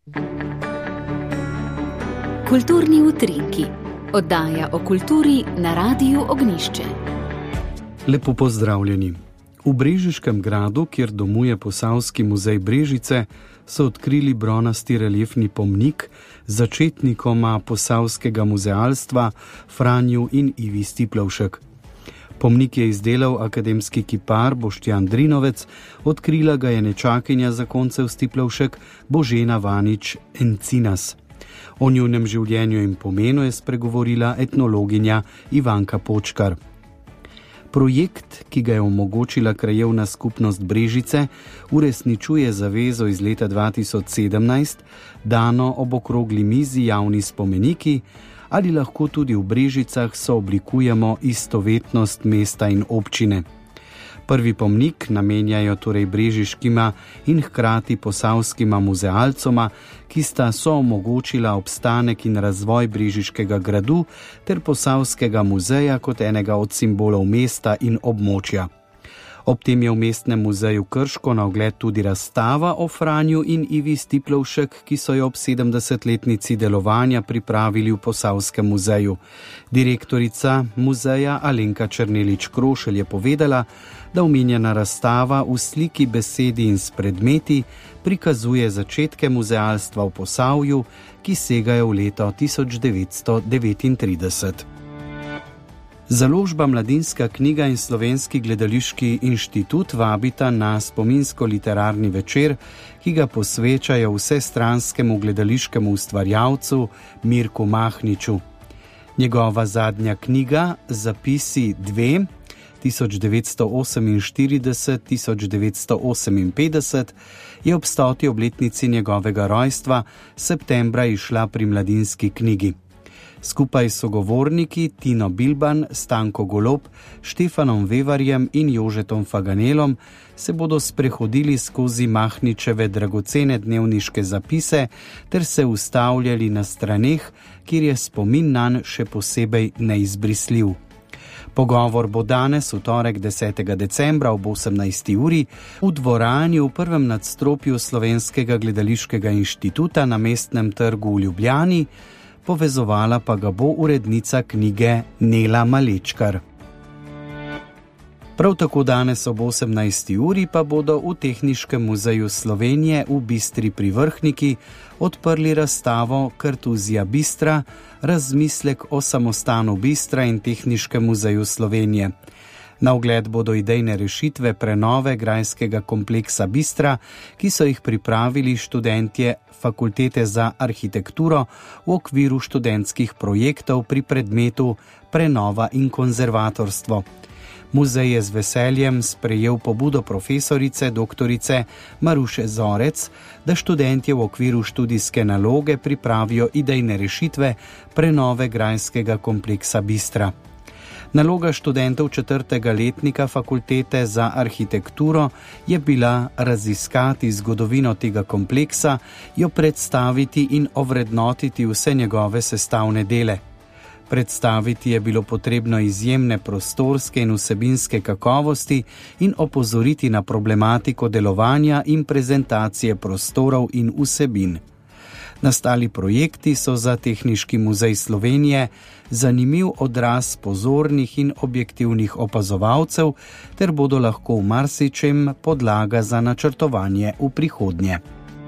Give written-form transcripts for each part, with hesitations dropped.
Kulturni utrinki, oddaja o kulturi na Radiu Ognjišče. Lepo pozdravljeni. V Brežiškem gradu, kjer domuje Posavski muzej Brežice, so odkrili bronasti reliefni pomnik začetnikoma posavskega muzealstva Franju in Ivi Stiplovšek. Pomnik je izdelal akademski kipar Boštjan Drinovec, odkrila ga je nečakinja zakoncev Stiplovšek Božena Vanič Encinas. O njunem življenju in pomenu je spregovorila etnologinja Ivanka Počkar. Projekt, ki ga je omogočila krajevna skupnost Brežice, uresničuje zavezo iz leta 2017, dano ob okrogli mizi Javni spomeniki, ali lahko tudi v Brežicah sooblikujemo istovetnost mesta in občine. Prvi pomnik namenjajo torej brežiškima in hkrati posavskima muzealcoma, ki sta soomogočila obstanek in razvoj Brežiškega gradu ter Posavskega muzeja kot enega od simbolov mesta in območja. Ob tem je v Mestnem muzeju Krško na ogled tudi razstava o Franju in Ivi Stiplovšek, ki so jo ob 70-letnici delovanja pripravili v Posavskem muzeju. Direktorica muzeja Alenka Černelič-Krošelj je povedala, da omenjena razstava v sliki, besedi in s predmeti prikazuje začetke muzealstva v Posavju, ki segajo v leto 1939. Založba Mladinska knjiga in Slovenski gledališki inštitut vabita na spominsko-literarni večer, ki ga posvečajo vsestranskemu gledališkemu ustvarjalcu Mirku Mahniču. Njegova zadnja knjiga, Zapisi 2, 1948-1958, je ob 100. obletnici njegovega rojstva septembra izšla pri Mladinski knjigi. Skupaj s sogovorniki Tino Bilban, Stanko Golob, Štefanom Vevarjem in Jožetom Faganelom se bodo sprehodili skozi Mahničeve dragocene dnevniške zapise ter se ustavljali na straneh, kjer je spomin nanj še posebej neizbrisljiv. Pogovor bo danes, v torek 10. decembra ob 18. uri v dvorani v prvem nadstropju Slovenskega gledališkega inštituta na Mestnem trgu v Ljubljani, povezovala pa ga bo urednica knjige Nela Malečkar. Prav tako danes ob 18. uri pa bodo v Tehniškem muzeju Slovenije v Bistri pri Vrhniki odprli razstavo Kartuzija Bistra, razmislek o samostanu Bistra in Tehniškem muzeju Slovenije. Na ogled bodo idejne rešitve prenove grajskega kompleksa Bistra, ki so jih pripravili študentje Fakultete za arhitekturo v okviru študentskih projektov pri predmetu Prenova in konzervatorstvo. Muzej je z veseljem sprejel pobudo profesorice doktorice Maruše Zorec, da študentje v okviru študijske naloge pripravijo idejne rešitve prenove grajskega kompleksa Bistra. Naloga študentov 4. letnika Fakultete za arhitekturo je bila raziskati zgodovino tega kompleksa, jo predstaviti in ovrednotiti vse njegove sestavne dele. Predstaviti je bilo potrebno izjemne prostorske in vsebinske kakovosti in opozoriti na problematiko delovanja in prezentacije prostorov in vsebin. Nastali projekti so za Tehniški muzej Slovenije zanimiv odraz pozornih in objektivnih opazovalcev ter bodo lahko v marsičem podlaga za načrtovanje v prihodnje.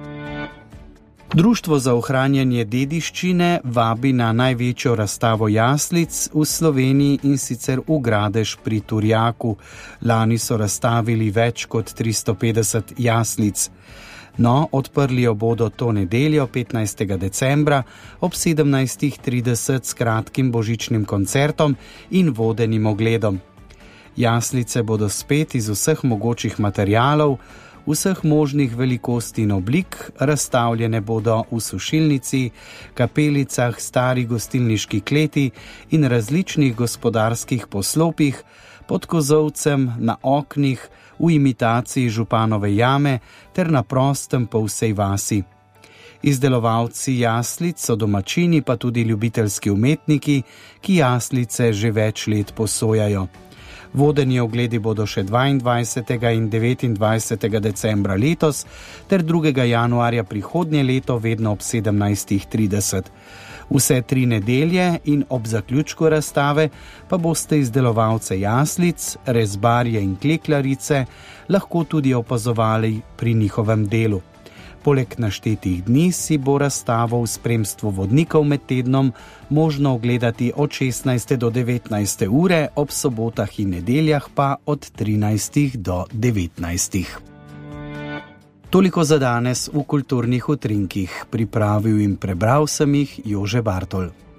Društvo za ohranjanje dediščine vabi na največjo razstavo jaslic v Sloveniji, in sicer v Gradež pri Turjaku. Lani so razstavili več kot 350 jaslic. No, odprli jo bodo to nedeljo, 15. decembra, ob 17.30 s kratkim božičnim koncertom in vodenim ogledom. Jaslice bodo spet iz vseh mogočih materialov, vseh možnih velikosti in oblik, razstavljene bodo v sušilnici, kapelicah, stari gostilniški kleti in različnih gospodarskih poslopjih, pod kozolcem, na oknih, v imitaciji županove jame ter na prostem po vsej vasi. Izdelovalci jaslic so domačini, pa tudi ljubiteljski umetniki, ki jaslice že več let posojajo. Vodeni ogledi bodo še 22. in 29. decembra letos ter 2. januarja prihodnje leto vedno ob 17:30. Vse 3 nedelje in ob zaključku razstave pa boste izdelovalce jaslic, rezbarje in klekljarice lahko tudi opazovali pri njihovem delu. Poleg naštetih dni si bo razstavo v spremstvu vodnikov med tednom možno ogledati od 16. do 19. ure, ob sobotah in nedeljah pa od 13. do 19. Toliko za danes v Kulturnih utrinkih. Pripravil in prebral sem jih Jože Bartol.